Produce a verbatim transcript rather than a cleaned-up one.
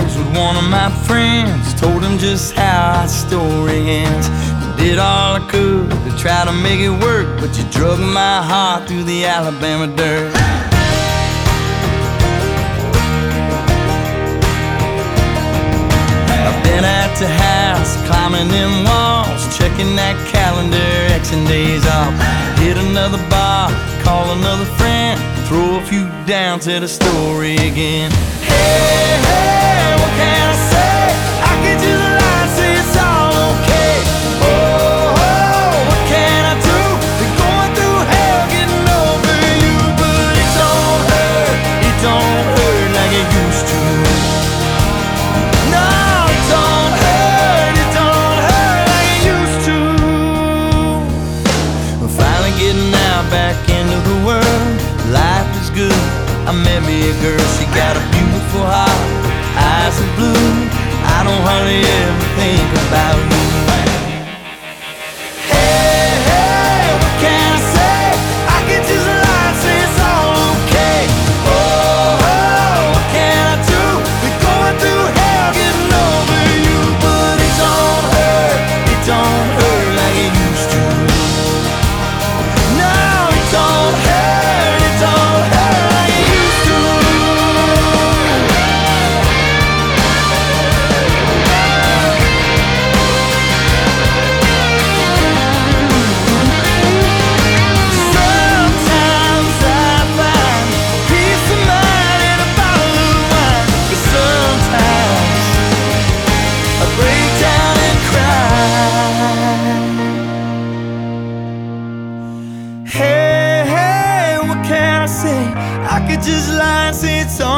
was with one of my friends. Told him just how our story ends. Did all I could to try to make it work, but you drug my heart through the Alabama dirt. I've been at the house, climbing them walls, checking that calendar, Xing days off. Hit another bar, call another friend, throw a few down to the story again. Hey, hey, what can I say? I can just lie and say it's all okay. Oh, oh, what can I do? Been going through hell getting over you, but it don't hurt, it don't hurt like it used to. No, it don't hurt, it don't hurt like it used to. We're finally getting out back into the world. Life is good. I met me a girl, she got a beautiful heart, eyes are blue. I don't hardly ever think about you. Hey, hey, what can I say? I can just lie and say it's all okay. Oh, oh, what can I do? We're going through hell getting over you, but it don't hurt, it don't hurt like it used to. No, it don't hurt, it don't hurt like it used to. Sometimes I find peace of mind in a bottle of wine, but sometimes I break down and cry. Hey, hey, what can I say? I could just lie and say it's all